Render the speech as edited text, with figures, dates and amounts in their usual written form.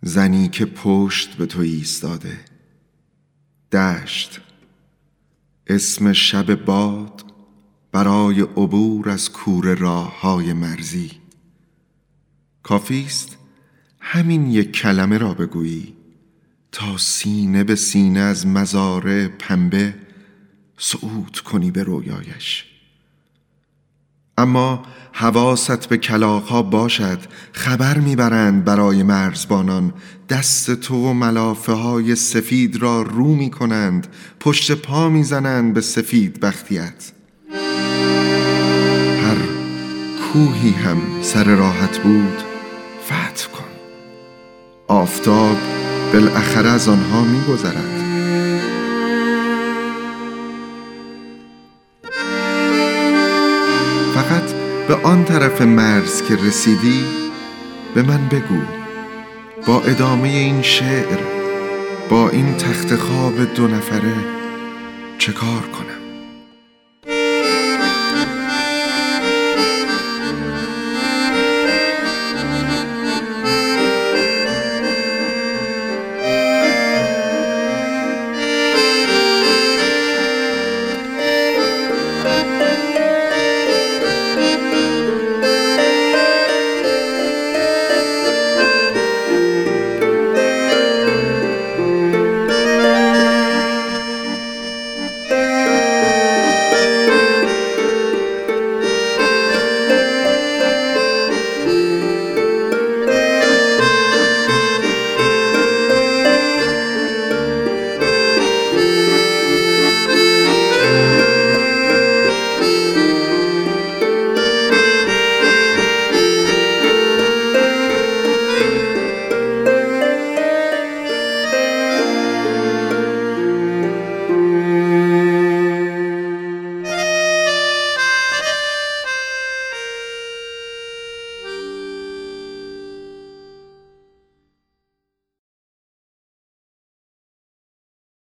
زنی که پشت به تو ایستاده. دشت، اسم شب باد برای عبور از کوره راه‌های مرزی. کافیست همین یک کلمه را بگویی تا سینه به سینه از مزارع پنبه صعود کنی به رویایش. اما حواست به کلاغ‌ها باشد، خبر میبرند برای مرزبانان، دست تو و ملافه های سفید را رو میکنند، پشت پا میزنند به سفید بختیت. هر کوهی هم سر راحت بود فتح کن، آفتاب بالاخره از آنها میگذرد. فقط به آن طرف مرز که رسیدی به من بگو، با ادامه این شعر، با این تخت خواب 2 نفره چه کار کنم؟